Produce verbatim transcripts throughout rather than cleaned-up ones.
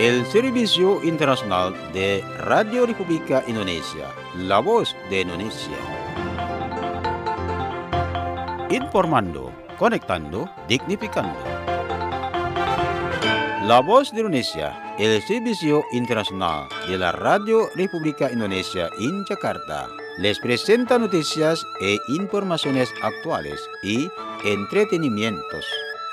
el Servicio Internacional de Radio República Indonesia, la voz de Indonesia. Informando, conectando, dignificando. La voz de Indonesia, el Servicio Internacional de la Radio República Indonesia en Jakarta, les presenta noticias e informaciones actuales y entretenimientos.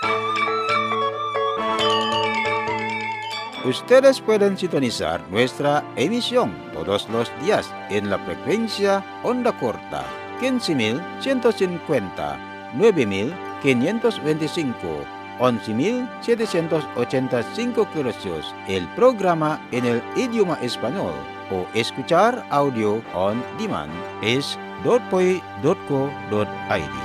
Ustedes pueden sintonizar nuestra emisión todos los días en la frecuencia onda corta quince mil ciento cincuenta, nueve mil quinientos veinticinco, once mil setecientos ochenta y cinco kHz, el programa en el idioma español, o escuchar audio on demand es dot p o i dot co dot i d.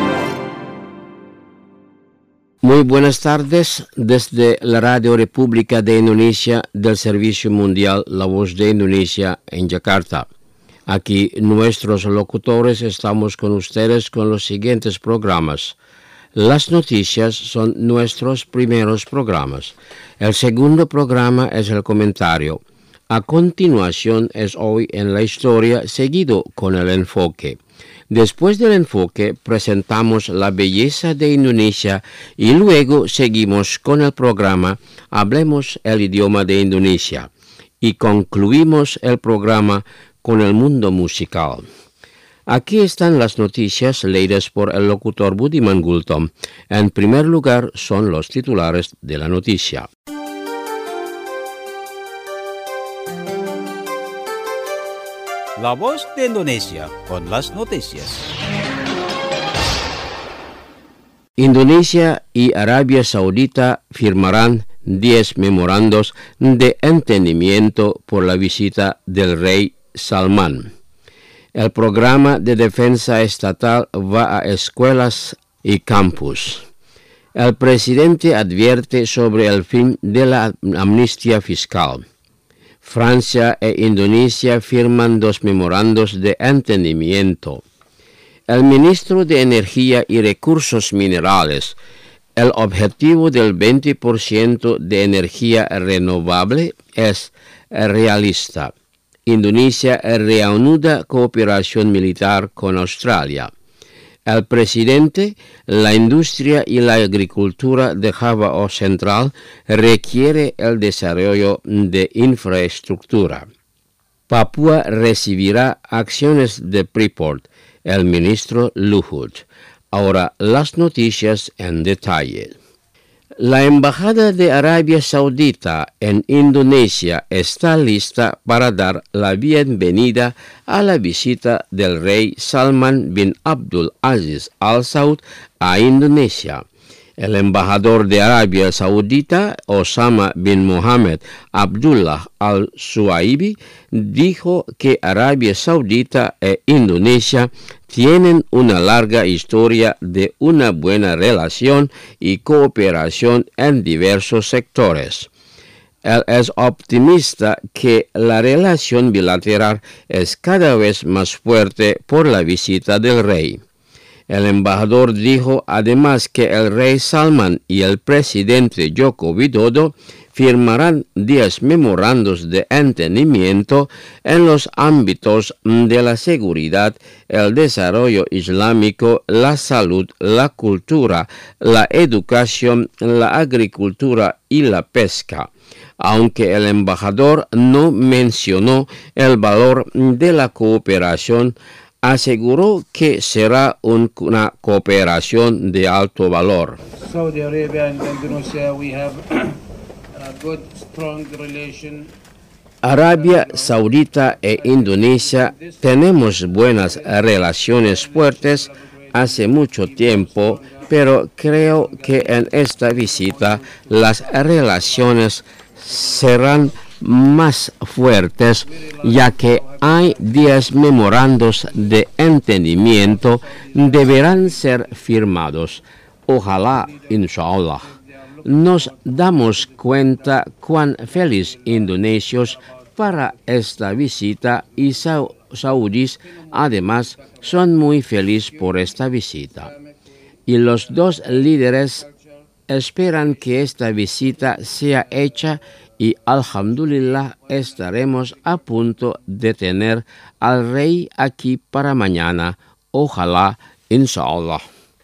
Muy buenas tardes desde la Radio República de Indonesia del Servicio Mundial La Voz de Indonesia en Yakarta. Aquí nuestros locutores estamos con ustedes con los siguientes programas. Las noticias son nuestros primeros programas. El segundo programa es el comentario. A continuación es Hoy en la Historia, seguido con el enfoque. Después del enfoque presentamos la belleza de Indonesia y luego seguimos con el programa Hablemos el idioma de Indonesia y concluimos el programa con el mundo musical. Aquí están las noticias leídas por el locutor Budiman Gultom. En primer lugar son los titulares de la noticia. La voz de Indonesia con las noticias. Indonesia y Arabia Saudita firmarán diez memorandos de entendimiento por la visita del rey Salman. El programa de defensa estatal va a escuelas y campus. El presidente advierte sobre el fin de la amnistía fiscal. Francia e Indonesia firman dos memorandos de entendimiento. El ministro de Energía y Recursos Minerales, el objetivo del veinte por ciento de energía renovable es realista. Indonesia reanuda cooperación militar con Australia. El presidente, la industria y la agricultura de Java Central requiere el desarrollo de infraestructura. Papúa recibirá acciones de Freeport, el ministro Luhut. Ahora las noticias en detalle. La Embajada de Arabia Saudita en Indonesia está lista para dar la bienvenida a la visita del rey Salman bin Abdul Aziz Al Saud a Indonesia. El embajador de Arabia Saudita, Osama bin Mohammed Abdullah Al-Suaibi, dijo que Arabia Saudita e Indonesia tienen una larga historia de una buena relación y cooperación en diversos sectores. Él es optimista que la relación bilateral es cada vez más fuerte por la visita del rey. El embajador dijo además que el rey Salman y el presidente Joko Widodo firmarán diez memorandos de entendimiento en los ámbitos de la seguridad, el desarrollo islámico, la salud, la cultura, la educación, la agricultura y la pesca. Aunque el embajador no mencionó el valor de la cooperación, aseguró que será un, una cooperación de alto valor. Saudi Arabia and Indonesia, we have a good, strong relation. Arabia Saudita e Indonesia tenemos buenas relaciones fuertes hace mucho tiempo, pero creo que en esta visita las relaciones serán más fuertes, ya que hay diez memorandos de entendimiento deberán ser firmados. Ojalá, inshallah. Nos damos cuenta cuán feliz indonesios para esta visita y sa- saudíes además son muy felices por esta visita. Y los dos líderes esperan que esta visita sea hecha y alhamdulillah estaremos a punto de tener al rey aquí para mañana, ojalá, inshallah.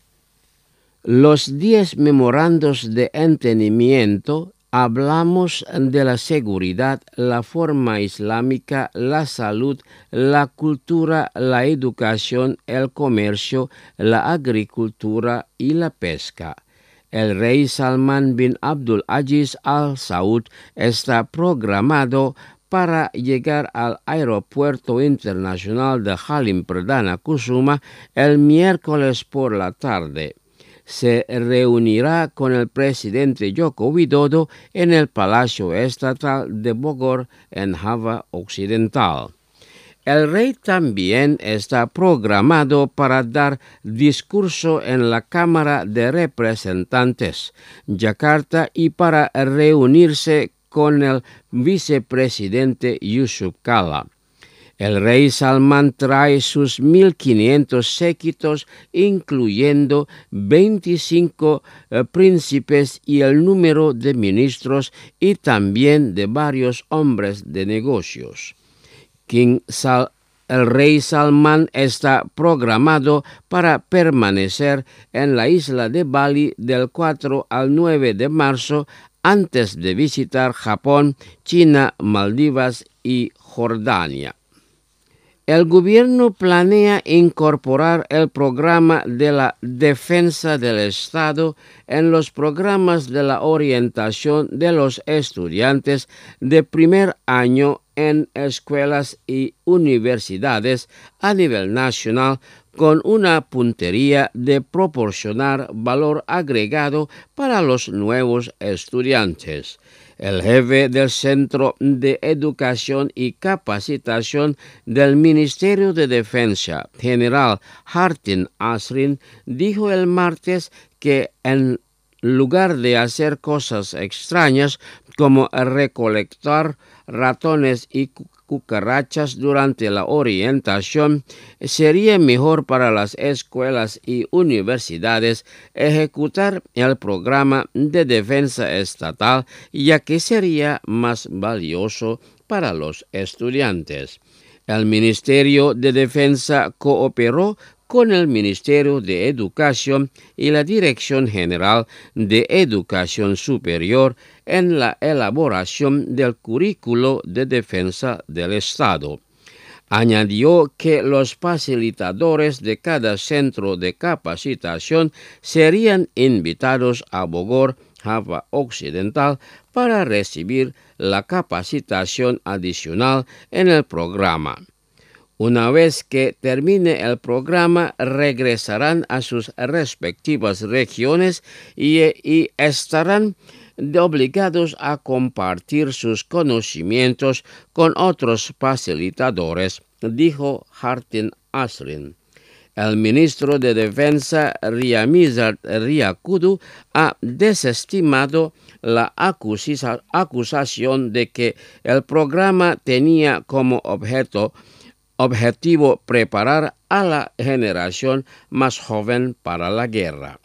Los diez memorandos de entendimiento hablamos de la seguridad, la forma islámica, la salud, la cultura, la educación, el comercio, la agricultura y la pesca. El rey Salman bin Abdul Aziz Al Saud está programado para llegar al Aeropuerto Internacional de Halim Perdana Kusuma el miércoles por la tarde. Se reunirá con el presidente Joko Widodo en el Palacio Estatal de Bogor, en Java Occidental. El rey también está programado para dar discurso en la Cámara de Representantes, Yakarta, y para reunirse con el vicepresidente Yusuf Kala. El rey Salman trae sus mil quinientos séquitos, incluyendo veinticinco eh, príncipes y el número de ministros y también de varios hombres de negocios. King Sal El rey Salman está programado para permanecer en la isla de Bali del cuatro al nueve de marzo antes de visitar Japón, China, Maldivas y Jordania. El gobierno planea incorporar el programa de la defensa del Estado en los programas de la orientación de los estudiantes de primer año en escuelas y universidades a nivel nacional, con una puntería de proporcionar valor agregado para los nuevos estudiantes. El jefe del Centro de Educación y Capacitación del Ministerio de Defensa, general Hartin Asrin, dijo el martes que en lugar de hacer cosas extrañas como recolectar ratones y cucarachas durante la orientación, sería mejor para las escuelas y universidades ejecutar el programa de defensa estatal, ya que sería más valioso para los estudiantes. El Ministerio de Defensa cooperó con el Ministerio de Educación y la Dirección General de Educación Superior en la elaboración del currículo de defensa del Estado. Añadió que los facilitadores de cada centro de capacitación serían invitados a Bogor, Java Occidental, para recibir la capacitación adicional en el programa. Una vez que termine el programa, regresarán a sus respectivas regiones y, y estarán obligados a compartir sus conocimientos con otros facilitadores, dijo Hartin Asrin. El ministro de Defensa, Riyamizard Riyakudu, ha desestimado la acusa- acusación de que el programa tenía como objeto Objetivo preparar a la generación más joven para la guerra.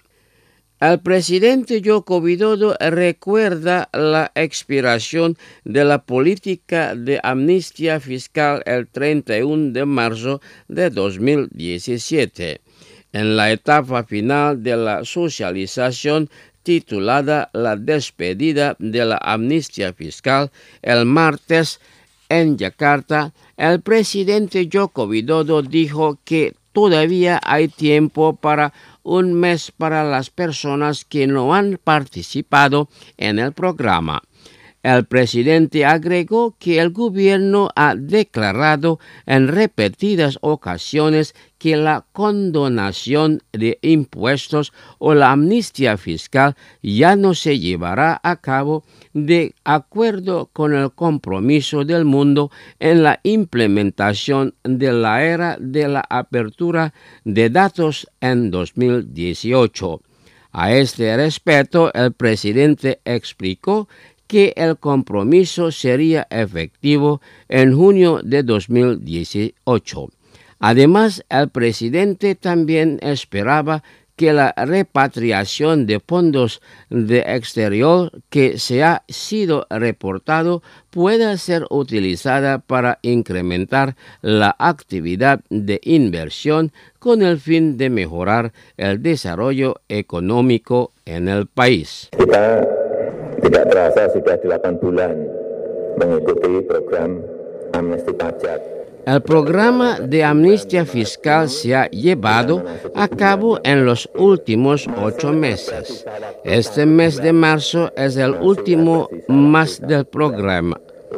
El presidente Joko Widodo recuerda la expiración de la política de amnistía fiscal el treinta y uno de marzo de dos mil diecisiete. En la etapa final de la socialización titulada La despedida de la amnistía fiscal, el martes en Yakarta, el presidente Joko Widodo dijo que todavía hay tiempo para un mes para las personas que no han participado en el programa. El presidente agregó que el gobierno ha declarado en repetidas ocasiones que la condonación de impuestos o la amnistía fiscal ya no se llevará a cabo de acuerdo con el compromiso del mundo en la implementación de la era de la apertura de datos en dos mil dieciocho. A este respecto, el presidente explicó que el compromiso sería efectivo en junio de dos mil dieciocho. Además, el presidente también esperaba que la repatriación de fondos de exterior que se ha sido reportado pueda ser utilizada para incrementar la actividad de inversión con el fin de mejorar el desarrollo económico en el país. Kita tidak terasa sudah delapan bulan mengikuti program amnesti pajak. El programa de amnistía fiscal se ha llevado a cabo en los últimos ocho meses. Este mes de marzo es el último mes del programa.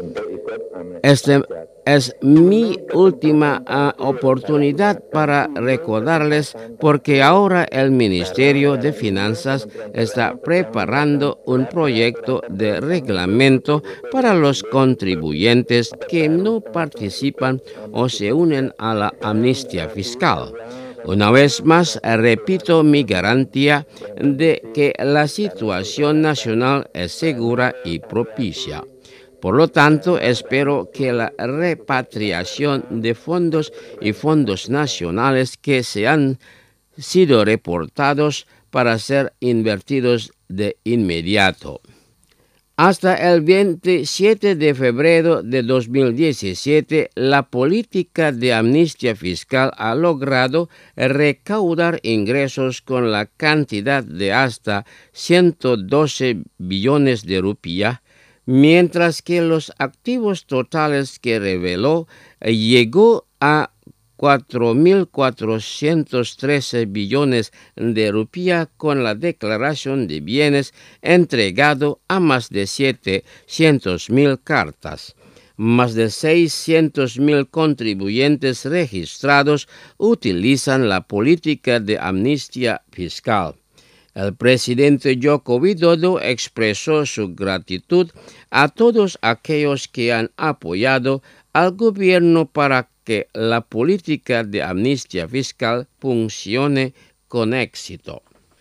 Este es mi última uh, oportunidad para recordarles porque ahora el Ministerio de Finanzas está preparando un proyecto de reglamento para los contribuyentes que no participan o se unen a la amnistía fiscal. Una vez más, repito mi garantía de que la situación nacional es segura y propicia. Por lo tanto, espero que la repatriación de fondos y fondos nacionales que se han sido reportados para ser invertidos de inmediato. Hasta el veintisiete de febrero de dos mil diecisiete, la política de amnistía fiscal ha logrado recaudar ingresos con la cantidad de hasta ciento doce billones de rupias, mientras que los activos totales que reveló llegó a cuatro mil cuatrocientos trece billones de rupias con la declaración de bienes entregado a más de setecientos mil cartas. Más de seiscientos mil contribuyentes registrados utilizan la política de amnistía fiscal. El presidente Joko Widodo expresó su gratitud a todos aquellos que han apoyado al gobierno para que la política de amnistía fiscal funcione con éxito.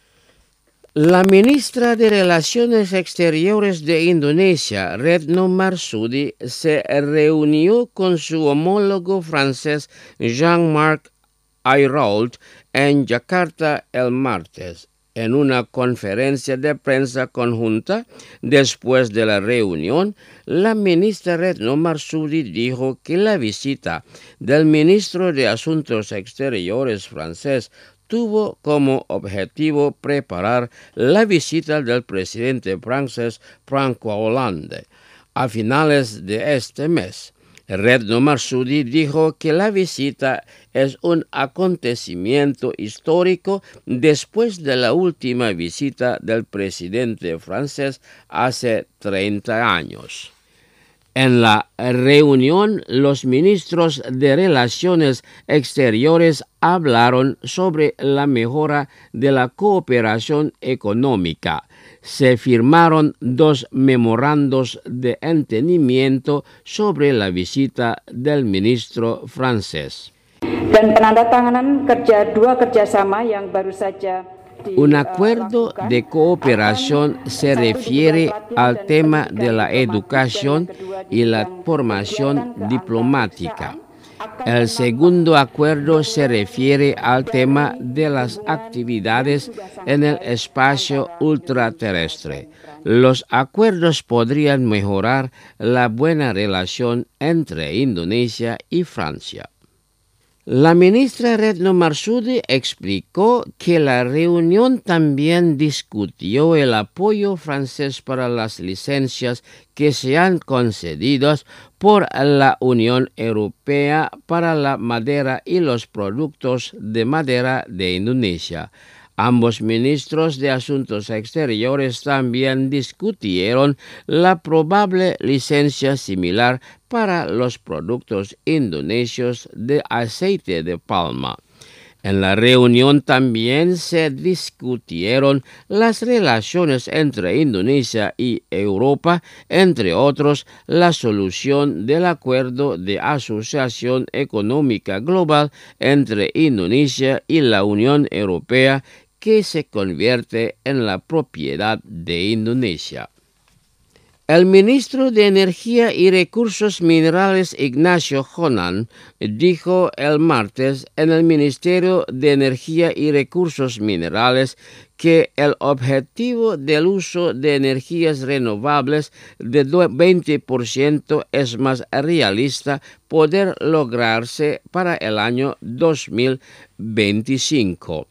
La ministra de Relaciones Exteriores de Indonesia, Retno Marsudi, se reunió con su homólogo francés Jean-Marc Ayrault en Yakarta el martes. En una conferencia de prensa conjunta, después de la reunión, la ministra Retno Marsudi dijo que la visita del ministro de Asuntos Exteriores francés tuvo como objetivo preparar la visita del presidente francés François Hollande a finales de este mes. Retno Marsudi dijo que la visita es un acontecimiento histórico después de la última visita del presidente francés hace treinta años. En la reunión, los ministros de Relaciones Exteriores hablaron sobre la mejora de la cooperación económica. Se firmaron dos memorandos de entendimiento sobre la visita del ministro francés. Dan penandatanganan kerja dua kerjasama yang baru saja. Un acuerdo de cooperación se refiere al tema de la educación y la formación diplomática. El segundo acuerdo se refiere al tema de las actividades en el espacio ultraterrestre. Los acuerdos podrían mejorar la buena relación entre Indonesia y Francia. La ministra Retno Marsudi explicó que la reunión también discutió el apoyo francés para las licencias que se han concedido por la Unión Europea para la madera y los productos de madera de Indonesia. Ambos ministros de Asuntos Exteriores también discutieron la probable licencia similar para los productos indonesios de aceite de palma. En la reunión también se discutieron las relaciones entre Indonesia y Europa, entre otros, la solución del acuerdo de asociación económica global entre Indonesia y la Unión Europea, que se convierte en la propiedad de Indonesia. El ministro de Energía y Recursos Minerales Ignacio Jonan dijo el martes en el Ministerio de Energía y Recursos Minerales que el objetivo del uso de energías renovables de veinte por ciento es más realista poder lograrse para el año dos mil veinticinco.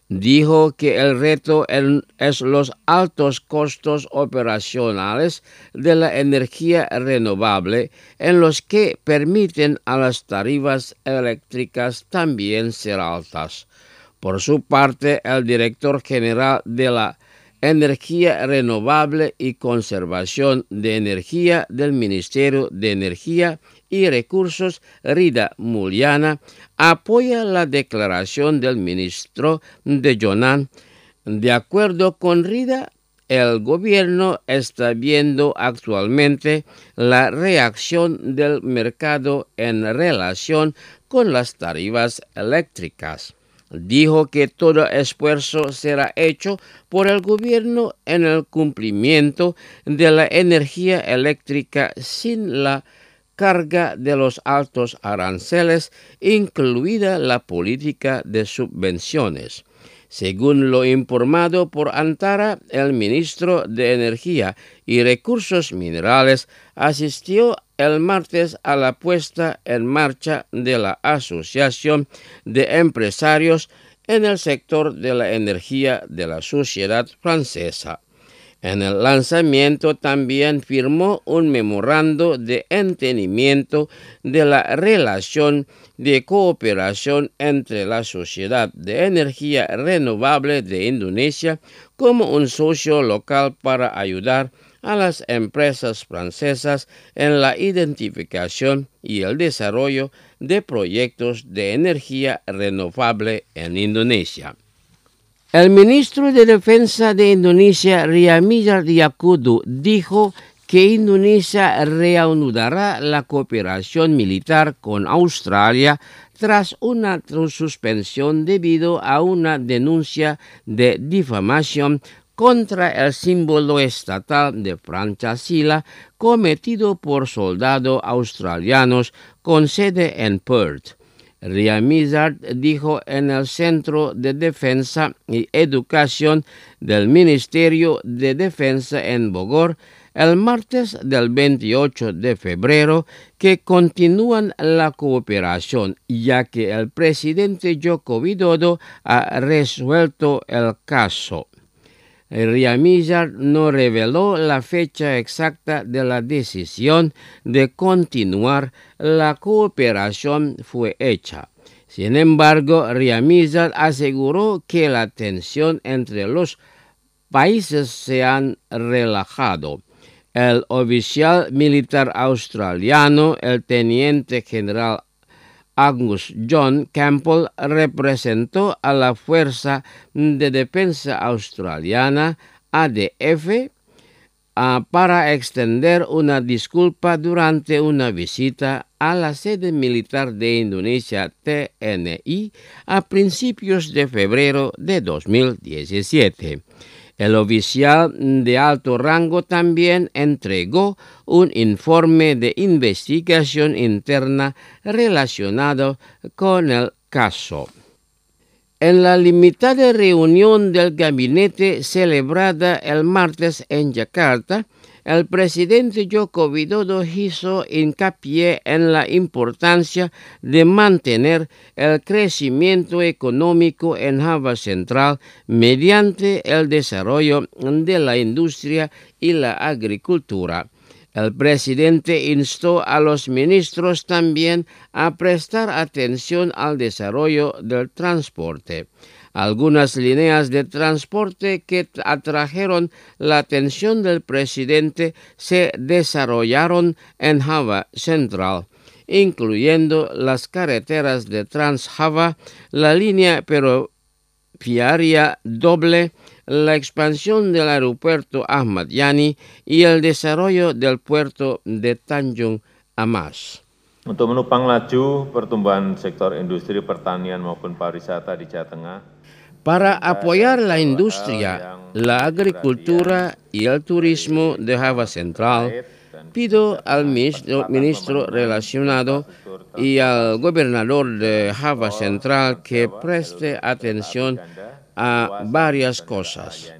Dijo que el reto es los altos costos operacionales de la energía renovable, en los que permiten a las tarifas eléctricas también ser altas. Por su parte, el director general de la Energía Renovable y Conservación de Energía del Ministerio de Energía y Recursos, Rida Mulyana, apoya la declaración del ministro de Jonan. De acuerdo con Rida, el gobierno está viendo actualmente la reacción del mercado en relación con las tarifas eléctricas. Dijo que todo esfuerzo será hecho por el gobierno en el cumplimiento de la energía eléctrica sin la carga de los altos aranceles, incluida la política de subvenciones. Según lo informado por Antara, el ministro de Energía y Recursos Minerales asistió el martes a la puesta en marcha de la Asociación de Empresarios en el sector de la energía de la sociedad francesa. En el lanzamiento también firmó un memorando de entendimiento de la relación de cooperación entre la Sociedad de Energía Renovable de Indonesia como un socio local para ayudar a las empresas francesas en la identificación y el desarrollo de proyectos de energía renovable en Indonesia. El ministro de Defensa de Indonesia, Ryamizard Yakudu, dijo que Indonesia reanudará la cooperación militar con Australia tras una suspensión debido a una denuncia de difamación contra el símbolo estatal de Pancasila cometido por soldados australianos con sede en Perth. Ryamizard dijo en el Centro de Defensa y Educación del Ministerio de Defensa en Bogor el martes del veintiocho de febrero que continúan la cooperación, ya que el presidente Joko Widodo ha resuelto el caso. Ryamizard no reveló la fecha exacta de la decisión de continuar la cooperación fue hecha. Sin embargo, Ryamizard aseguró que la tensión entre los países se han relajado. El oficial militar australiano, el teniente general Angus John Campbell, representó a la Fuerza de Defensa Australiana, A D F, uh, para extender una disculpa durante una visita a la sede militar de Indonesia, T N I, a principios de febrero de dos mil diecisiete. El oficial de alto rango también entregó un informe de investigación interna relacionado con el caso. En la limitada reunión del gabinete celebrada el martes en Yakarta, el presidente Joko Widodo hizo hincapié en la importancia de mantener el crecimiento económico en Java Central mediante el desarrollo de la industria y la agricultura. El presidente instó a los ministros también a prestar atención al desarrollo del transporte. Algunas líneas de transporte que atrajeron la atención del presidente se desarrollaron en Java Central, incluyendo las carreteras de Trans-Java, la línea ferroviaria doble, la expansión del aeropuerto Ahmad Yani y el desarrollo del puerto de Tanjung Amas. Untuk menopang laju pertumbuhan sektor industri pertanian maupun pariwisata di Jawa Tengah, Para apoyar la industria, la agricultura y el turismo de Java Central, pido al ministro, ministro relacionado y al gobernador de Java Central que preste atención a varias cosas.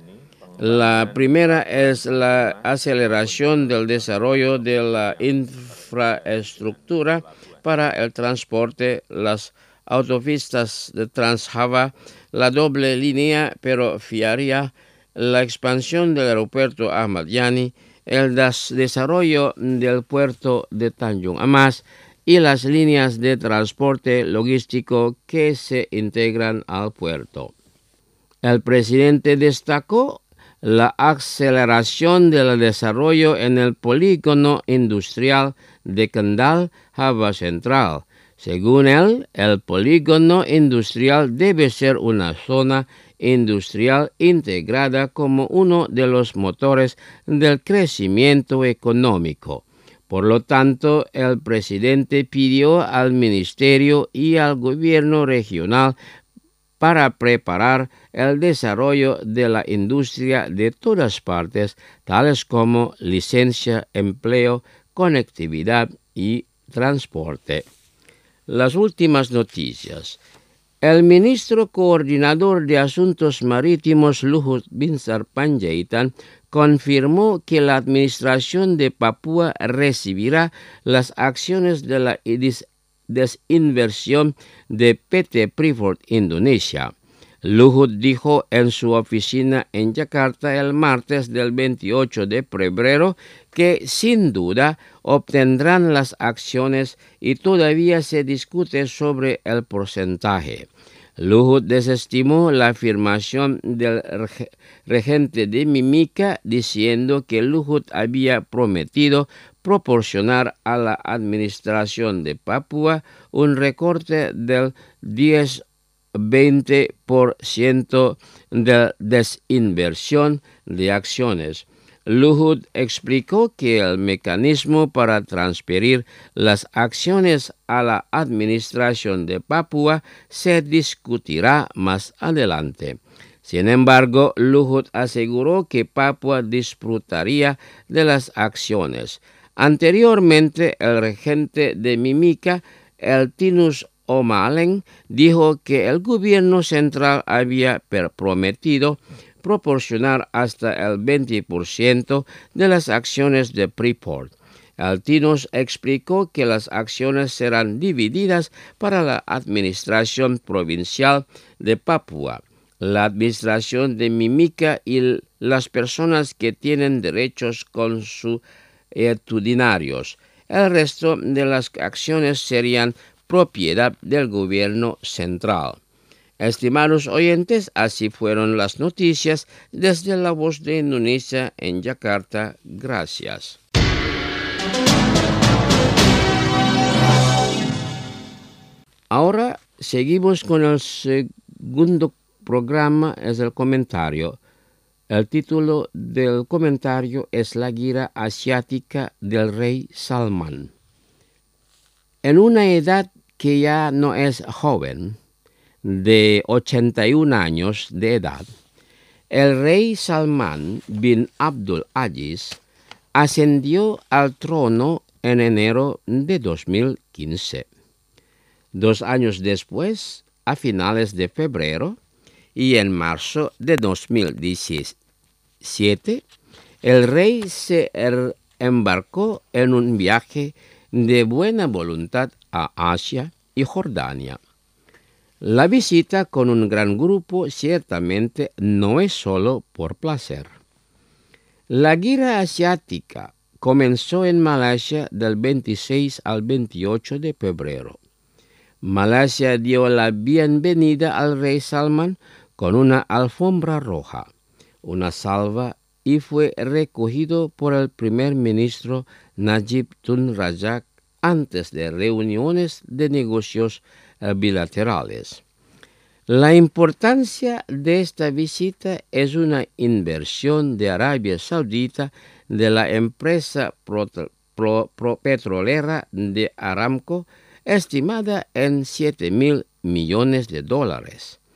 La primera es la aceleración del desarrollo de la infraestructura para el transporte, las autopistas de Transjava, la doble línea ferroviaria, la expansión del aeropuerto Ahmad Yani, el des- desarrollo del puerto de Tanjung Amas y las líneas de transporte logístico que se integran al puerto. El presidente destacó la aceleración del desarrollo en el polígono industrial de Kendal, Java Central. Según él, el polígono industrial debe ser una zona industrial integrada como uno de los motores del crecimiento económico. Por lo tanto, el presidente pidió al ministerio y al gobierno regional para preparar el desarrollo de la industria de todas partes, tales como licencia, empleo, conectividad y transporte. Las últimas noticias. El ministro coordinador de Asuntos Marítimos Luhut Binsar Panjaitan confirmó que la administración de Papúa recibirá las acciones de la desinversión de P T Freeport Indonesia. Luhut dijo en su oficina en Yakarta el martes del veintiocho de febrero que sin duda obtendrán las acciones y todavía se discute sobre el porcentaje. Luhut desestimó la afirmación del regente de Mimica diciendo que Luhut había prometido proporcionar a la administración de Papúa un recorte del diez veinte por ciento de desinversión de acciones. Luhut explicó que el mecanismo para transferir las acciones a la administración de Papúa se discutirá más adelante. Sin embargo, Luhut aseguró que Papúa disfrutaría de las acciones. Anteriormente, el regente de Mimica, el Tinus O'Malley, dijo que el gobierno central había prometido proporcionar hasta el veinte por ciento de las acciones de Freeport. Tinus explicó que las acciones serán divididas para la administración provincial de Papúa, la administración de Mimica y las personas que tienen derechos consuetudinarios. El resto de las acciones serían propiedad del gobierno central. Estimados oyentes, así fueron las noticias desde La Voz de Indonesia en Yakarta. Gracias. Ahora seguimos con el segundo programa, es el comentario. El título del comentario es La gira asiática del rey Salman. En una edad que ya no es joven, de ochenta y un años de edad, el rey Salman bin Abdul Aziz ascendió al trono en enero de dos mil quince. Dos años después, a finales de febrero y en marzo de dos mil diecisiete, el rey se embarcó en un viaje de buena voluntad a Asia y Jordania. La visita con un gran grupo ciertamente no es solo por placer. La gira asiática comenzó en Malasia del veintiséis al veintiocho de febrero. Malasia dio la bienvenida al rey Salman con una alfombra roja, una salva y fue recogido por el primer ministro Najib Tun Razak antes de reuniones de negocios bilaterales. La importancia de esta visita es una inversión de Arabia Saudita de la empresa pro, pro, pro petrolera de Aramco, estimada en siete mil millones de dólares.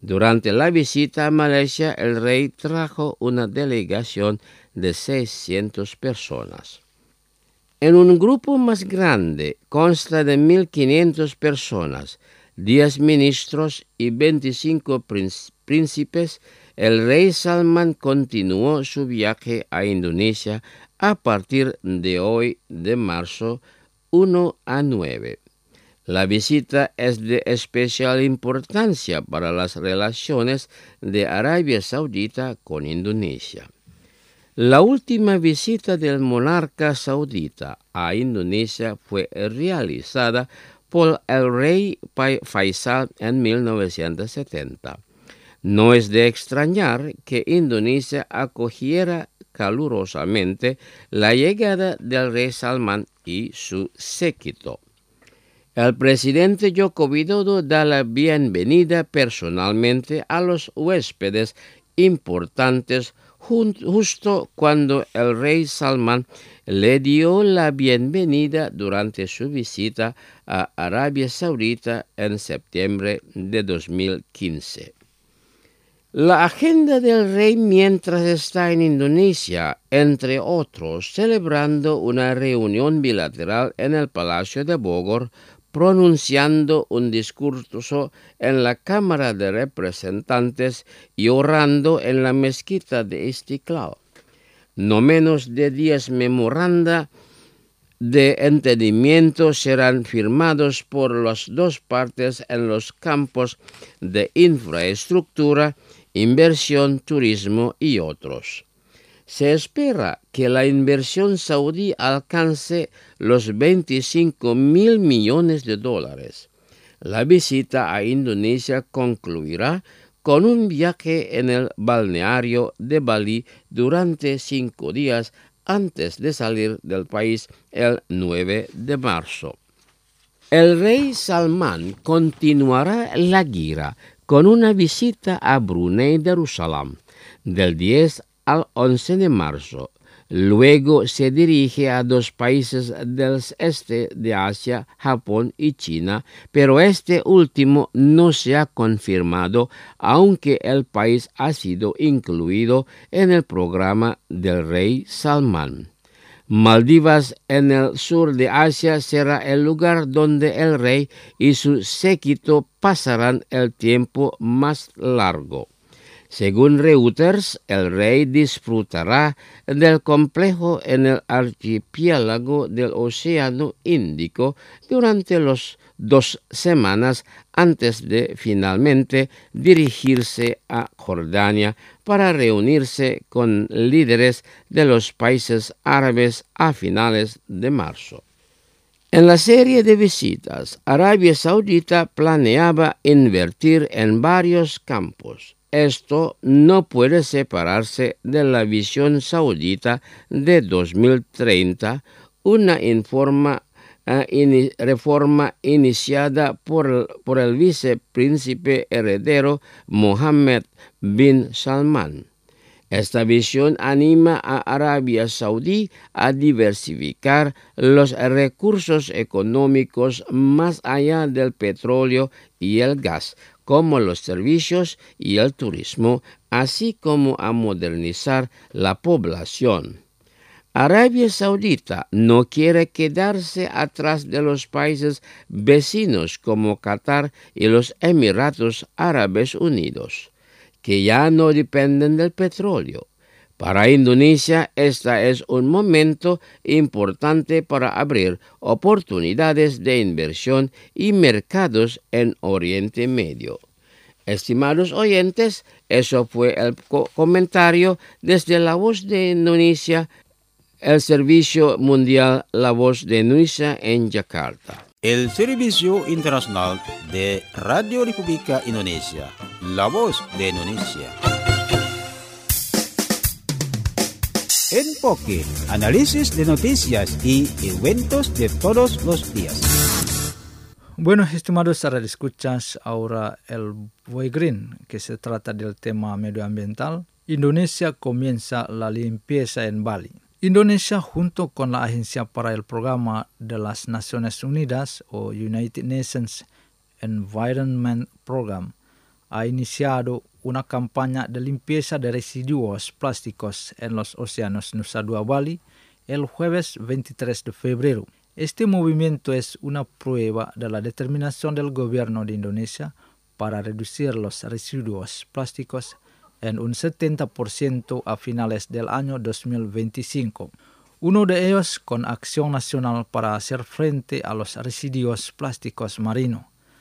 Durante la visita a Malaysia, el rey trajo una delegación de seiscientas personas. En un grupo más grande, consta de mil quinientas personas, diez ministros y veinticinco príncipes, el rey Salman continuó su viaje a Indonesia a partir de hoy, de marzo uno a nueve. La visita es de especial importancia para las relaciones de Arabia Saudita con Indonesia. La última visita del monarca saudita a Indonesia fue realizada por el rey Faisal en mil novecientos setenta. No es de extrañar que Indonesia acogiera calurosamente la llegada del rey Salman y su séquito. El presidente Joko Widodo da la bienvenida personalmente a los huéspedes importantes justo cuando el rey Salman le dio la bienvenida durante su visita a Arabia Saudita en septiembre de dos mil quince. La agenda del rey mientras está en Indonesia, entre otros, celebrando una reunión bilateral en el Palacio de Bogor, pronunciando un discurso en la Cámara de Representantes y orando en la mezquita de Istiqlal. No menos de diez memoranda de entendimiento serán firmados por las dos partes en los campos de infraestructura, inversión, turismo y otros. Se espera que la inversión saudí alcance los veinticinco mil millones de dólares. La visita a Indonesia concluirá con un viaje en el balneario de Bali durante cinco días antes de salir del país el nueve de marzo. El rey Salman continuará la gira con una visita a Brunei Darussalam del diez al once de marzo. Luego se dirige a dos países del este de Asia, Japón y China, pero este último no se ha confirmado, aunque el país ha sido incluido en el programa del rey Salman. Maldivas, en el sur de Asia, será el lugar donde el rey y su séquito pasarán el tiempo más largo. Según Reuters, el rey disfrutará del complejo en el archipiélago del Océano Índico durante las dos semanas antes de finalmente dirigirse a Jordania para reunirse con líderes de los países árabes a finales de marzo. En la serie de visitas, Arabia Saudita planeaba invertir en varios campos. Esto no puede separarse de la visión saudita de dos mil treinta, una informa, uh, in, reforma iniciada por, por el vicepríncipe heredero Mohammed bin Salman. Esta visión anima a Arabia Saudí a diversificar los recursos económicos más allá del petróleo y el gas, como los servicios y el turismo, así como a modernizar la población. Arabia Saudita no quiere quedarse atrás de los países vecinos como Qatar y los Emiratos Árabes Unidos, que ya no dependen del petróleo. Para Indonesia, este es un momento importante para abrir oportunidades de inversión y mercados en Oriente Medio. Estimados oyentes, eso fue el co- comentario desde La Voz de Indonesia, el Servicio Mundial La Voz de Indonesia en Yakarta. El Servicio Internacional de Radio República Indonesia, La Voz de Indonesia. Enfoque, análisis de noticias y eventos de todos los días. Bueno, estimados radioescuchas, ahora el Boy Green, que se trata del tema medioambiental. Indonesia comienza la limpieza en Bali. Indonesia, junto con la Agencia para el Programa de las Naciones Unidas o United Nations Environment Program, ha iniciado una campaña de limpieza de residuos plásticos en los océanos Nusa Dua Bali el jueves veintitrés de febrero. Este movimiento es una prueba de la determinación del gobierno de Indonesia para reducir los residuos plásticos en un setenta por ciento a finales del año dos mil veinticinco. Uno de ellos con acción nacional para hacer frente a los residuos plásticos marinos.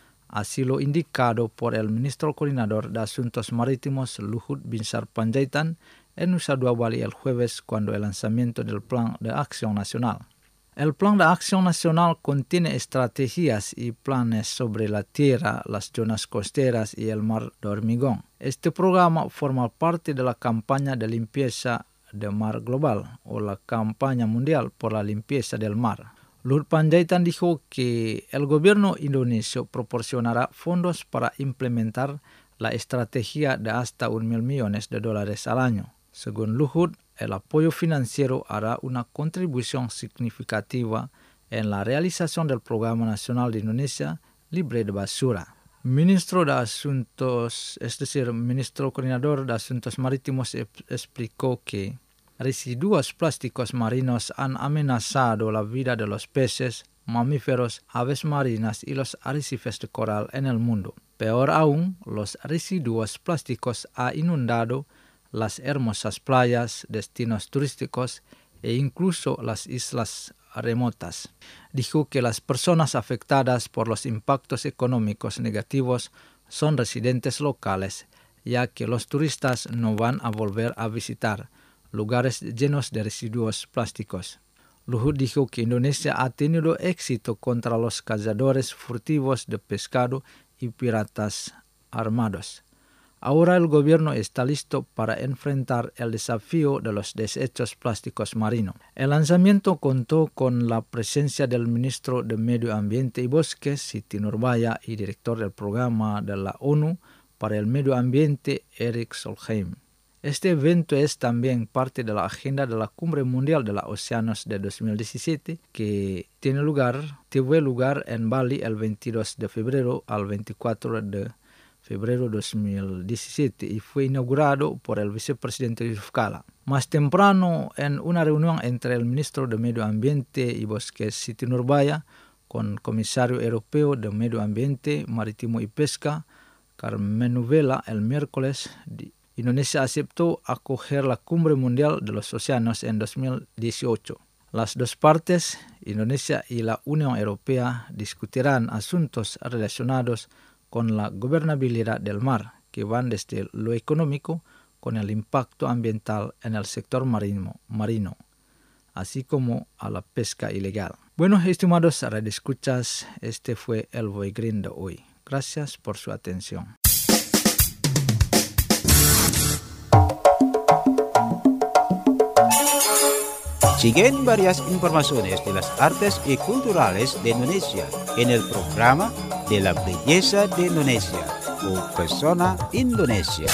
Así lo indicado por el ministro coordinador de Asuntos Marítimos Luhut Binsar Panjaitan en Nusa Dua Bali el jueves cuando el lanzamiento del Plan de Acción Nacional. El Plan de Acción Nacional contiene estrategias y planes sobre la tierra, las zonas costeras y el mar de hormigón. Este programa forma parte de la campaña de limpieza del mar global o la campaña mundial por la limpieza del mar. Luhut Panjaitan dijo que el gobierno indonesio proporcionará fondos para implementar la estrategia de hasta un mil millones de dólares al año. Según Luhut, el apoyo financiero hará una contribución significativa en la realización del Programa Nacional de Indonesia Libre de Basura. Ministro de Asuntos, es decir, Ministro Coordinador de Asuntos Marítimos explicó que residuos plásticos marinos han amenazado la vida de los peces, mamíferos, aves marinas y los arrecifes de coral en el mundo. Peor aún, los residuos plásticos han inundado las hermosas playas, destinos turísticos e incluso las islas remotas. Dijo que las personas afectadas por los impactos económicos negativos son residentes locales, ya que los turistas no van a volver a visitar lugares llenos de residuos plásticos. Luhut dijo que Indonesia ha tenido éxito contra los cazadores furtivos de pescado y piratas armados. Ahora el gobierno está listo para enfrentar el desafío de los desechos plásticos marinos. El lanzamiento contó con la presencia del ministro de Medio Ambiente y Bosques, Siti Nurbaya, y director del programa de la ONU para el Medio Ambiente, Erik Solheim. Este evento es también parte de la agenda de la Cumbre Mundial de los Océanos de dos mil diecisiete, que tiene lugar, tuvo lugar en Bali el veintidós de febrero al veinticuatro de febrero de dos mil diecisiete y fue inaugurado por el vicepresidente Yusuf Kala. Más temprano, en una reunión entre el ministro de Medio Ambiente y Bosques, Siti Nurbaya, con el comisario europeo de Medio Ambiente, Marítimo y Pesca, Carmenu Vela, el miércoles, Indonesia aceptó acoger la Cumbre Mundial de los Océanos en dos mil dieciocho. Las dos partes, Indonesia y la Unión Europea, discutirán asuntos relacionados con la gobernabilidad del mar, que van desde lo económico con el impacto ambiental en el sector marino, marino, así como a la pesca ilegal. Bueno, estimados radioescuchas, este fue el Voigreen de hoy. Gracias por su atención. Siguen varias informaciones de las artes y culturales de Indonesia en el programa de la belleza de Indonesia o Persona Indonesia.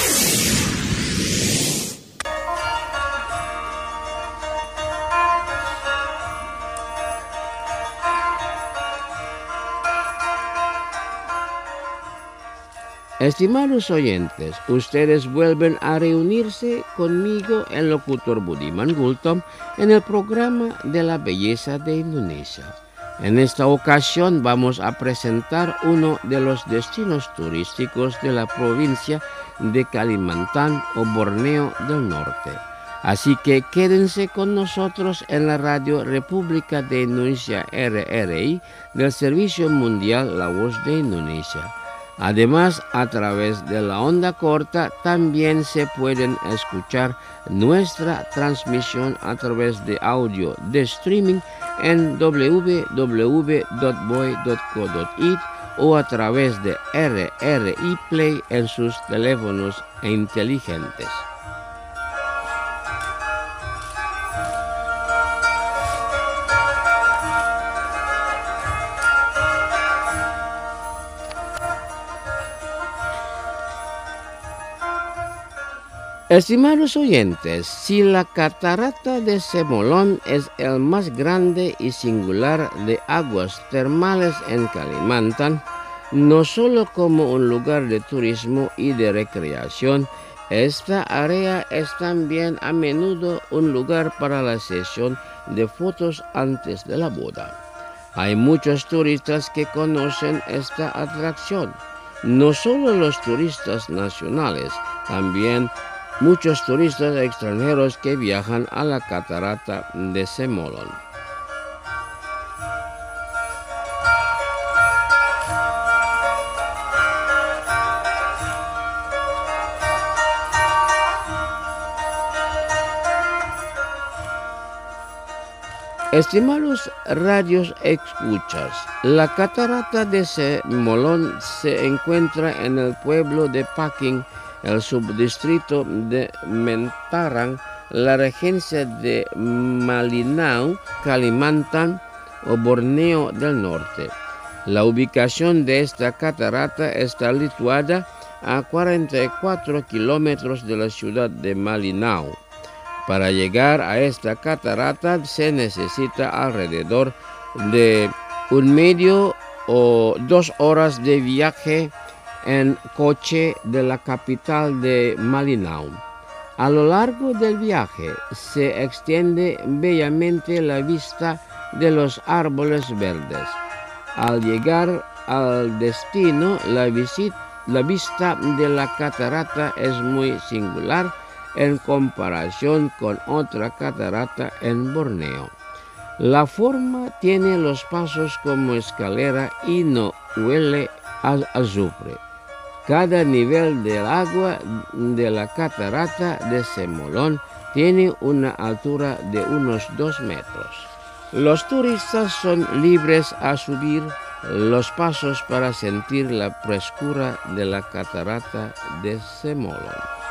Estimados oyentes, ustedes vuelven a reunirse conmigo, el locutor Budiman Gultom, en el programa de la belleza de Indonesia. En esta ocasión vamos a presentar uno de los destinos turísticos de la provincia de Kalimantan o Borneo del Norte. Así que quédense con nosotros en la Radio República de Indonesia R R I del Servicio Mundial La Voz de Indonesia. Además, a través de la onda corta también se pueden escuchar nuestra transmisión a través de audio de streaming en w w w punto boy punto co punto i t o a través de R R I Play en sus teléfonos inteligentes. Estimados oyentes, si la catarata de Semolón es el más grande y singular de aguas termales en Kalimantan, No solo como un lugar de turismo y de recreación, esta área es también a menudo un lugar para la sesión de fotos antes de la boda. Hay muchos turistas que conocen esta atracción. No solo los turistas nacionales, también muchos turistas extranjeros que viajan a la catarata de Semolon. Estimados radios escuchas, la catarata de Semolon se encuentra en el pueblo de Paking, el subdistrito de Mentarang, la regencia de Malinau, Kalimantan o Borneo del Norte. La ubicación de esta catarata está situada a cuarenta y cuatro kilómetros de la ciudad de Malinau. Para llegar a esta catarata se necesita alrededor de un medio o dos horas de viaje en coche de la capital de Malinau. A lo largo del viaje se extiende bellamente la vista de los árboles verdes. Al llegar al destino, la, visit- la vista de la catarata es muy singular en comparación con otra catarata en Borneo. La forma tiene los pasos como escalera y no huele a azufre. Cada nivel del agua de la catarata de Semolon tiene una altura de unos dos metros. Los turistas son libres a subir los pasos para sentir la frescura de la catarata de Semolon.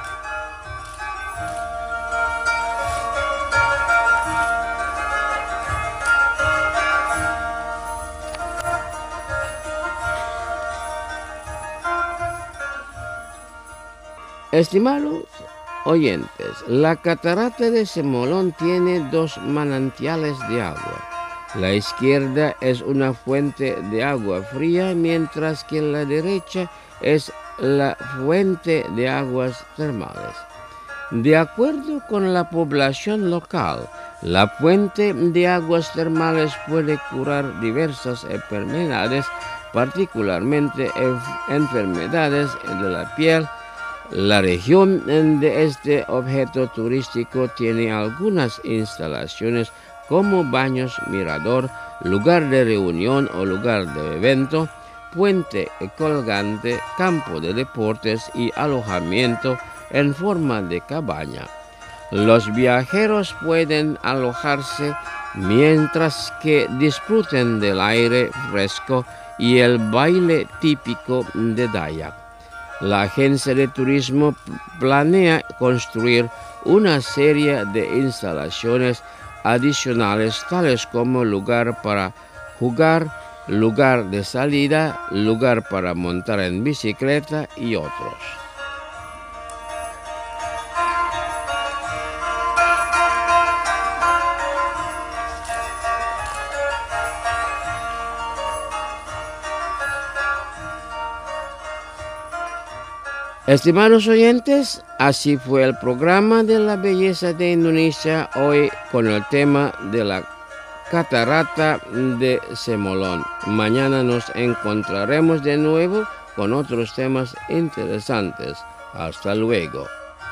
Estimados oyentes, la catarata de Semolon tiene dos manantiales de agua. La izquierda es una fuente de agua fría, mientras que la derecha es la fuente de aguas termales. De acuerdo con la población local, la fuente de aguas termales puede curar diversas enfermedades, particularmente enfermedades de la piel. La región de este objeto turístico tiene algunas instalaciones como baños, mirador, lugar de reunión o lugar de evento, puente colgante, campo de deportes y alojamiento en forma de cabaña. Los viajeros pueden alojarse mientras que disfruten del aire fresco y el baile típico de Dayak. La agencia de turismo planea construir una serie de instalaciones adicionales, tales como lugar para jugar, lugar de salida, lugar para montar en bicicleta y otros. Estimados oyentes, así fue el programa de la belleza de Indonesia hoy con el tema de la catarata de Semolon. Mañana nos encontraremos de nuevo con otros temas interesantes. Hasta luego.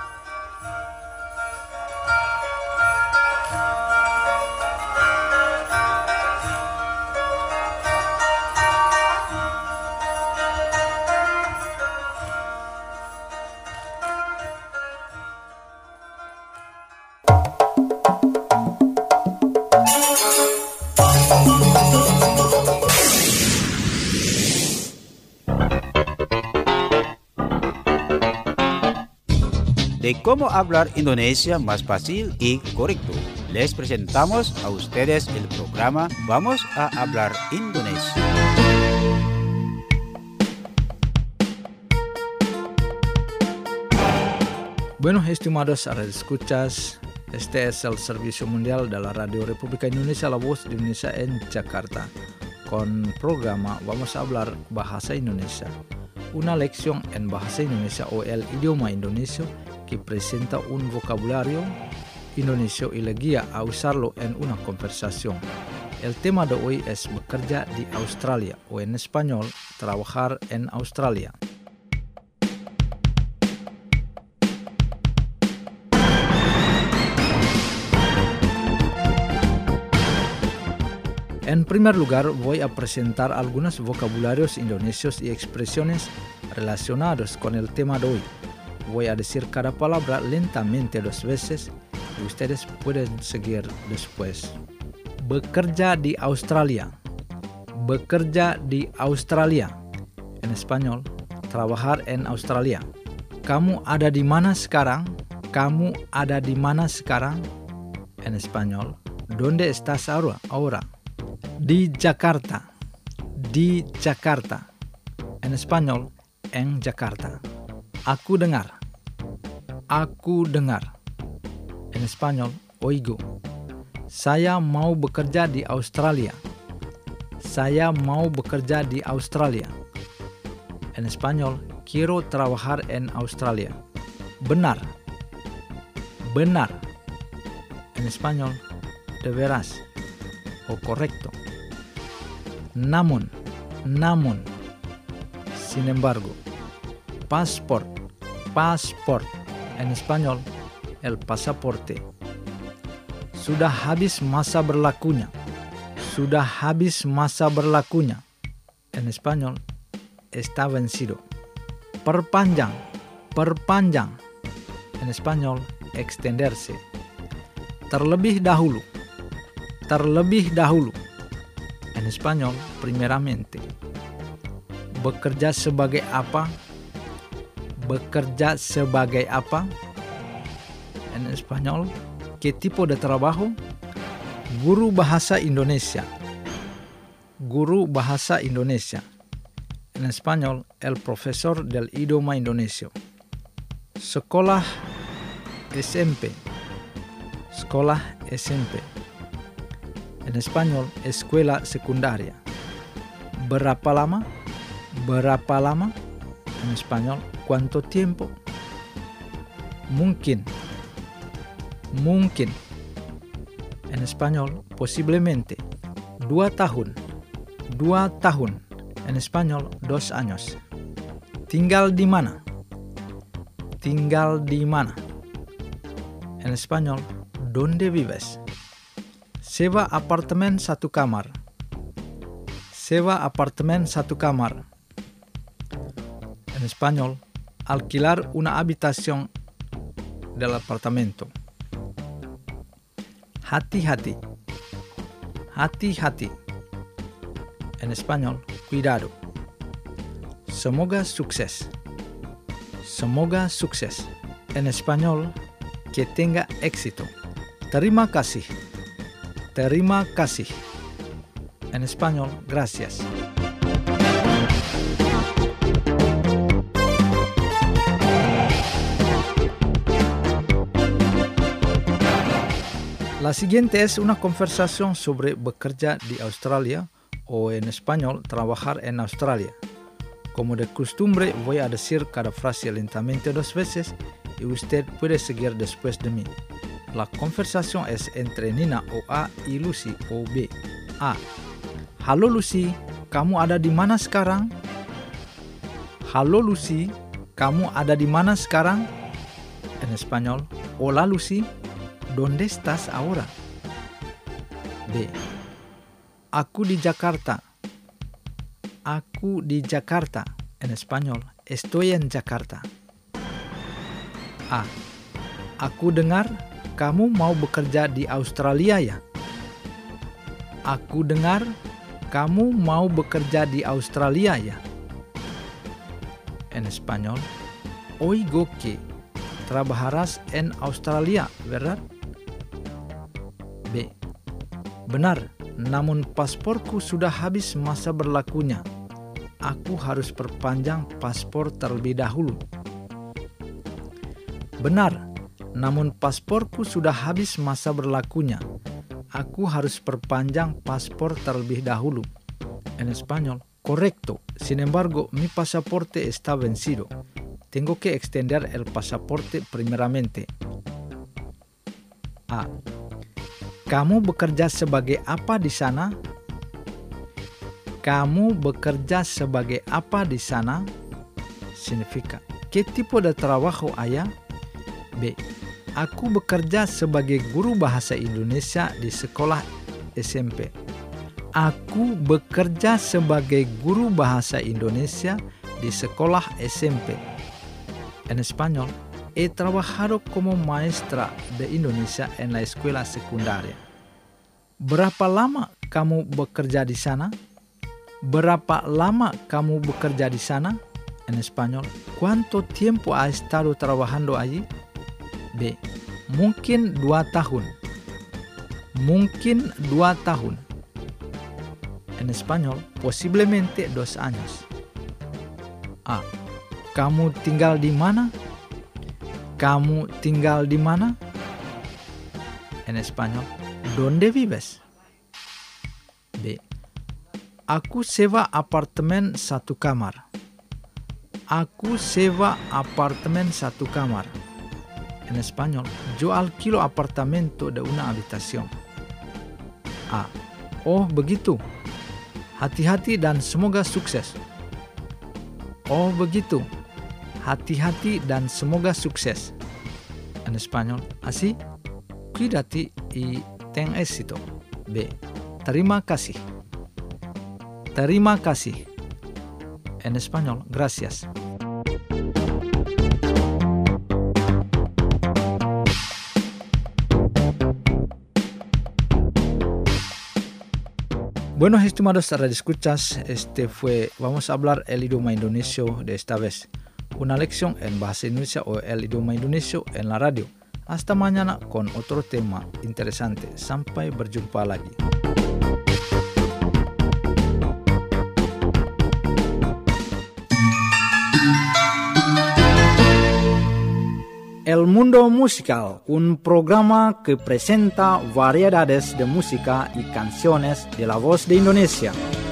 De cómo hablar Indonesia más fácil y correcto. Les presentamos a ustedes el programa Vamos a hablar Indonesia. Bueno, estimados radioescuchas, este es el Servicio Mundial de la Radio Republika Indonesia, la voz de Indonesia en Jakarta. Con programa vamos a hablar bahasa Indonesia. Una lección en bahasa Indonesia o el idioma indonesio que presenta un vocabulario indonesio y le guía a usarlo en una conversación. El tema de hoy es bekerja di Australia o en español, trabajar en Australia. En primer lugar, voy a presentar algunos vocabularios indonesios y expresiones relacionados con el tema de hoy. Voy a decir cada palabra lentamente dos veces y ustedes pueden seguir después. Bekerja di Australia. Bekerja di Australia. En español, trabajar en Australia. Kamu ada di mana sekarang? Kamu ada di mana sekarang? En español, ¿dónde estás ahora? Ahora. Di Jakarta. Di Jakarta. En español, en Jakarta. Aku dengar. Aku dengar. En español, oigo. Saya mau bekerja di Australia. Saya mau bekerja di Australia. En español, quiero trabajar en Australia. Benar. Benar. En español, de veras o correcto. Namun, namun, sin embargo. Paspor, paspor. En español, el pasaporte. Sudah habis masa berlakunya. Sudah habis masa berlakunya. En español, está vencido. Perpanjang, perpanjang. En español, extenderse. Terlebih dahulu. Terlebih dahulu. En español, primeramente. Bekerja sebagai apa? Bekerja sebagai apa? En español, ¿qué tipo de trabajo? Guru bahasa Indonesia. Guru bahasa Indonesia. En español, el profesor del idioma indonesio. Sekolah S M P. Sekolah S M P. En español, escuela secundaria. Berapa lama? Berapa lama? En español, ¿cuánto tiempo? Mungkin. Mungkin. En español, posiblemente. Dua tahun. Dua tahun. En español, dos años. Tinggal di mana? Tinggal di mana? En español, ¿dónde vives? Sewa apartemen satu kamar. Sewa apartemen satu kamar. En español, alquilar una habitación del apartamento. Hati-hati. Hati-hati. En español, cuidado. Semoga sukses. Semoga sukses. En español, que tenga éxito. Terima kasih. Terima kasih. En español, gracias. La siguiente es una conversación sobre bekerja di Australia o en español, trabajar en Australia. Como de costumbre, voy a decir cada frase lentamente dos veces y usted puede seguir después de mí. La conversación es entre Nina o A y Lucy o B. A. Halo Lucy, kamu ada di mana sekarang? Halo Lucy, kamu ada di mana sekarang? En español, hola Lucy, ¿dónde estás ahora? B. Aku di Jakarta. Aku di Jakarta. En español, estoy en Jakarta. A. Aku dengar kamu mau bekerja di Australia ya? Aku dengar kamu mau bekerja di Australia ya? En español, oigo que trabajarás en Australia, ¿verdad? B. Benar, namun pasporku sudah habis masa berlakunya. Aku harus perpanjang paspor terlebih dahulu. Benar, namun pasporku sudah habis masa berlakunya. Aku harus perpanjang paspor terlebih dahulu. En español, correcto. Sin embargo, mi pasaporte está vencido. Tengo que extender el pasaporte primeramente. A. Kamu bekerja sebagai apa di sana? Kamu bekerja sebagai apa di sana? Significa, ¿qué tipo de trabajo hay? B. Aku bekerja sebagai guru bahasa Indonesia di sekolah S M P. Aku bekerja sebagai guru bahasa Indonesia di sekolah S M P. En español, he trabajado como maestra de Indonesia en la escuela secundaria. Berapa lama kamu bekerja di sana? Berapa lama kamu bekerja di sana? En español, ¿cuánto tiempo ha estado trabajando allí? B. Mungkin dua tahun. Mungkin dua tahun. En español, posiblemente dos años. A. Kamu tinggal di mana? Kamu tinggal di mana? En español, ¿dónde vives? B. Aku sewa apartemen satu kamar. Aku sewa apartemen satu kamar. En español, yo alquilo apartamento de una habitación. A. Oh, begitu. Hati-hati dan semoga sukses. Oh, begitu. Hati-hati dan semoga sukses. En español, así, cuídate y ten éxito. B. Terima kasih. Terima kasih. En español, gracias. Bueno, estimados radioescuchas, este fue, vamos a hablar el idioma indonesio de esta vez. Una lección en bahasa Indonesia o el idioma indonesio en la radio. Hasta mañana con otro tema interesante. Sampai berjumpa lagi. El Mundo Musical, un programa que presenta variedades de música y canciones de la voz de Indonesia.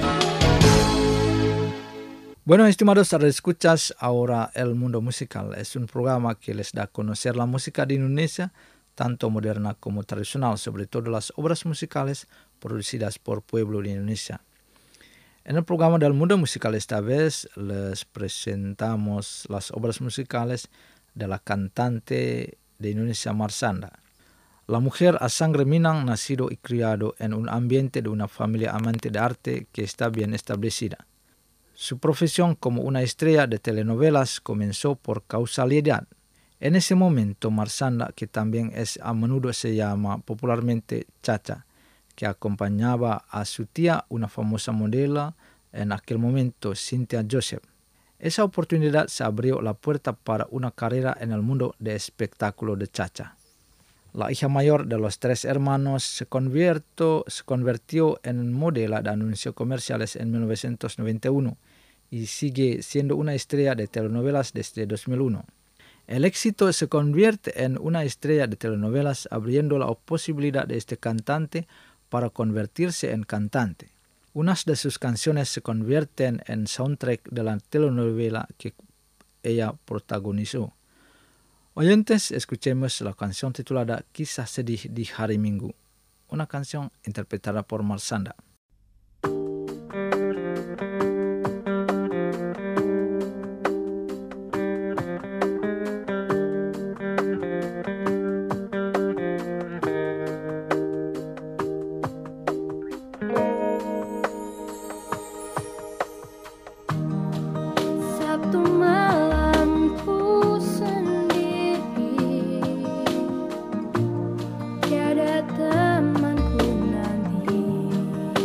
Bueno, estimados radioescuchas, ahora El Mundo Musical es un programa que les da a conocer la música de Indonesia, tanto moderna como tradicional, sobre todo las obras musicales producidas por pueblo de Indonesia. En el programa del Mundo Musical esta vez les presentamos las obras musicales de la cantante de Indonesia Marshanda. La mujer a sangre Minang, nacido y criado en un ambiente de una familia amante de arte que está bien establecida. Su profesión como una estrella de telenovelas comenzó por causalidad. En ese momento, Marshanda, que también es a menudo se llama popularmente Chacha, que acompañaba a su tía, una famosa modelo en aquel momento, Cynthia Joseph. Esa oportunidad se abrió la puerta para una carrera en el mundo de espectáculo de Chacha. La hija mayor de los tres hermanos se convirtió, se convirtió en modelo de anuncios comerciales en mil novecientos noventa y uno y sigue siendo una estrella de telenovelas desde dos mil uno. El éxito se convierte en una estrella de telenovelas, abriendo la posibilidad de este cantante para convertirse en cantante. Unas de sus canciones se convierten en soundtrack de la telenovela que ella protagonizó. Oyentes, escuchemos la canción titulada Kisah Sedih di Hari Minggu, una canción interpretada por Marshanda. Temanku nanti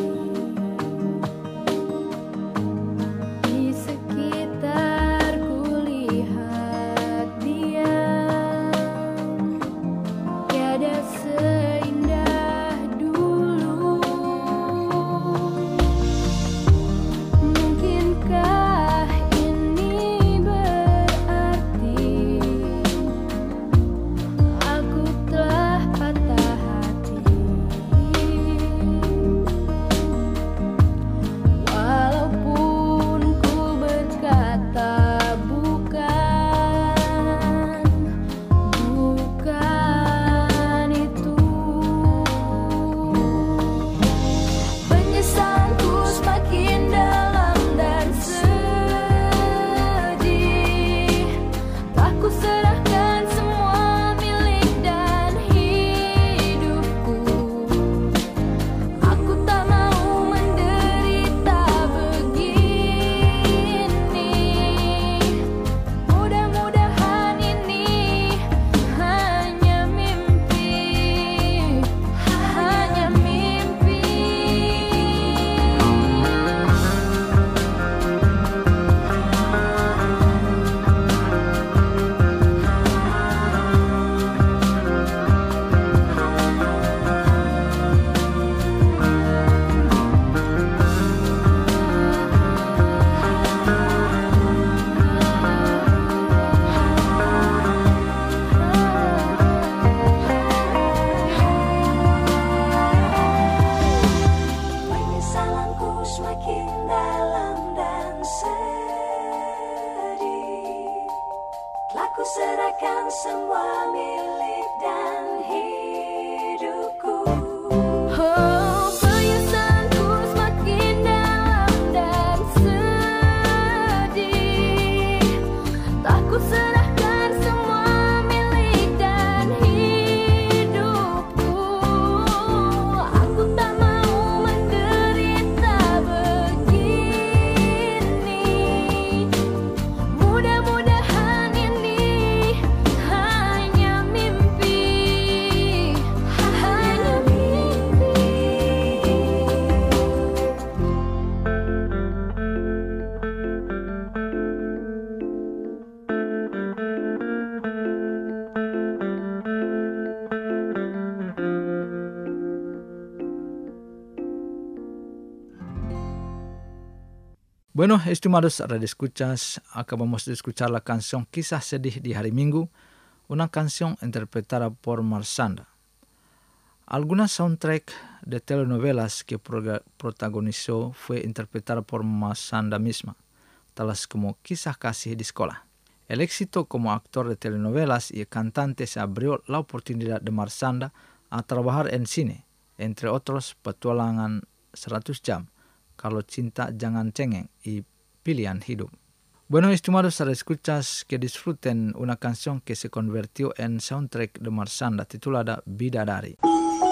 Bueno, estimados radioescuchas, acabamos de escuchar la canción Kisah Sedih di Hari Minggu, una canción interpretada por Marsanda. Algunas soundtrack de telenovelas que protagonizó fue interpretada por Marsanda misma, tales como Kisah Kasih di Sekolah. El éxito como actor de telenovelas y cantante se abrió la oportunidad de Marsanda a trabajar en cine, entre otros Petualangan seratus jam, Kalau Cinta Jangan Cengeng y Pilihan Hidup. Bueno, estimados radioescuchas, que disfruten una canción que se convirtió en soundtrack de Marsanda titulada Bidadari.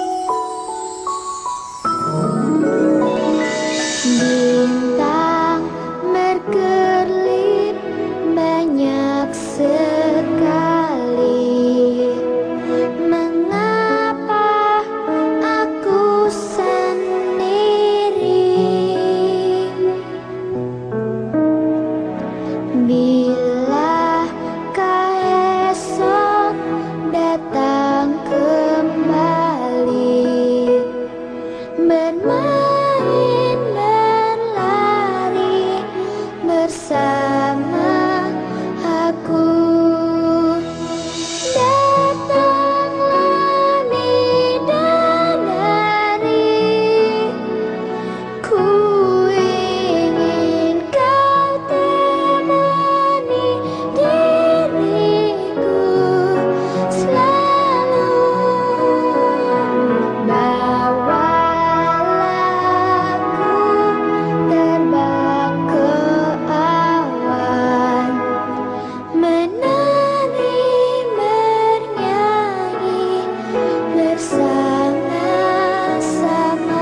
Bintang berkelip banyak sekali. Mengapa aku sendiri? Bilakah esok datang kembali? Bermain berlari bersama aku. Datanglah bidadari, ku ingin kau temani diriku selalu. Bawalah terbang ke awan, menari bernyanyi bersama-sama.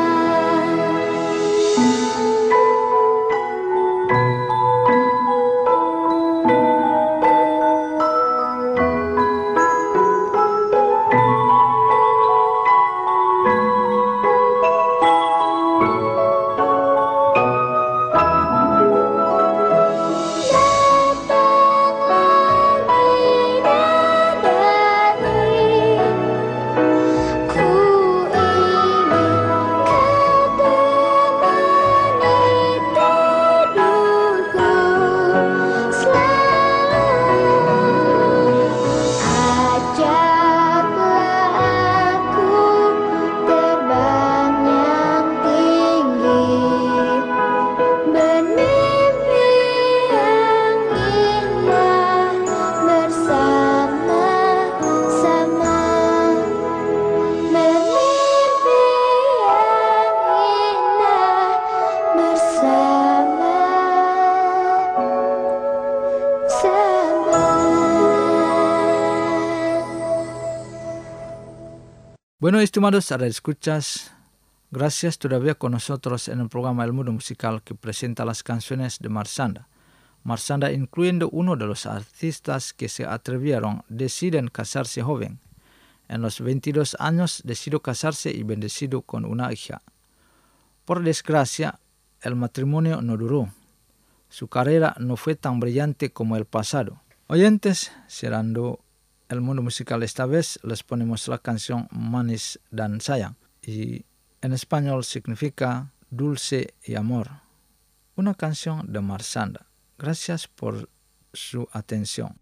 Bueno, estimados radioescuchas, gracias todavía con nosotros en el programa El Mundo Musical que presenta las canciones de Marsanda. Marsanda, incluyendo uno de los artistas que se atrevieron, deciden casarse joven. En los veintidós años decidió casarse y bendecido con una hija. Por desgracia, el matrimonio no duró. Su carrera no fue tan brillante como el pasado. Oyentes, cerrando El Mundo Musical esta vez, les ponemos la canción Manis dan Sayang, y en español significa Dulce y Amor. Una canción de Marsanda. Gracias por su atención.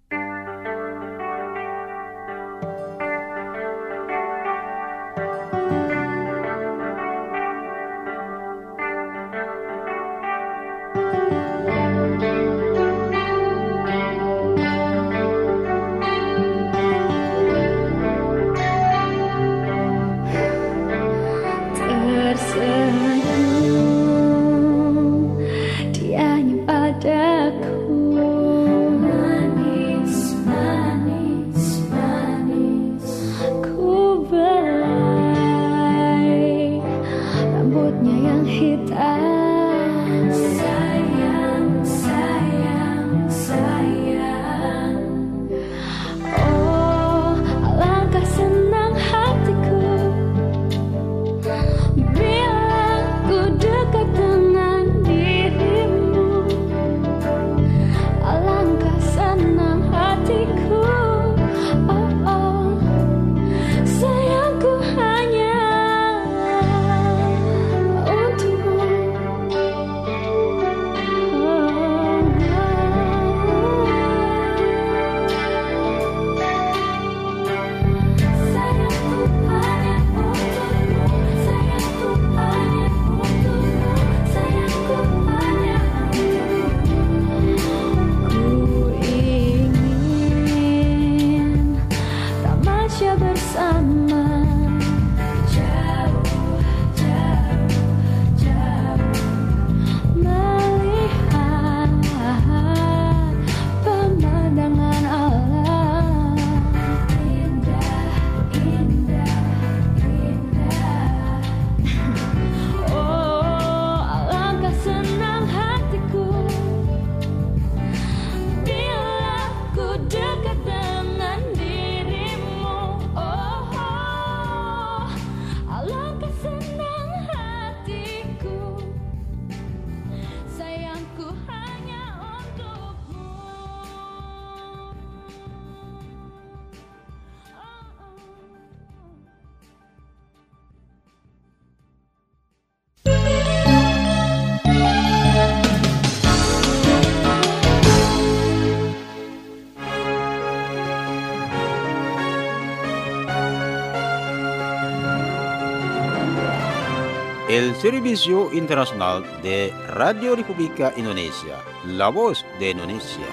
el Servicio Internacional de Radio República Indonesia, La Voz de Indonesia.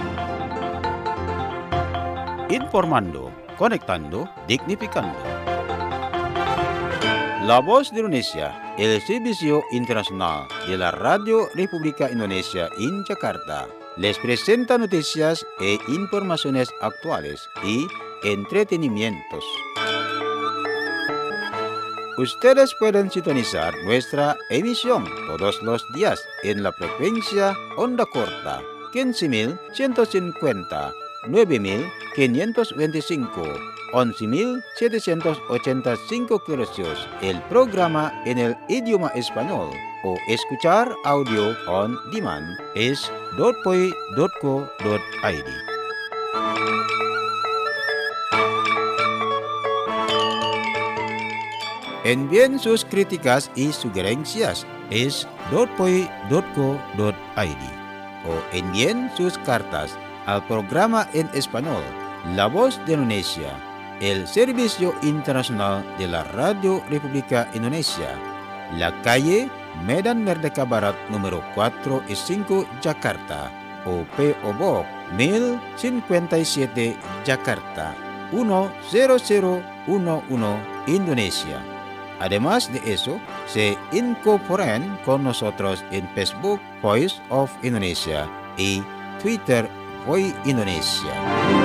Informando, conectando, dignificando. La Voz de Indonesia, el Servicio Internacional de la Radio República Indonesia en Jakarta, les presenta noticias e informaciones actuales y entretenimientos. Ustedes pueden sintonizar nuestra emisión todos los días en la frecuencia onda corta quince mil ciento cincuenta, nueve mil quinientos veinticinco, once mil setecientos ochenta y cinco kHz, el programa en el idioma español, o escuchar audio on demand es dotpoi dot co dot i d. Envíen sus críticas y sugerencias es dotpoi dot co dot i d o envíen sus cartas al programa en español La Voz de Indonesia, el Servicio Internacional de la Radio República Indonesia, la calle Medan Merdeka Barat número cuatro y cinco, Jakarta, o P O Box mil cincuenta y siete, Jakarta, uno cero cero uno uno, Indonesia. Además de eso, se incorporan con nosotros en Facebook Voice of Indonesia y Twitter Voice Indonesia.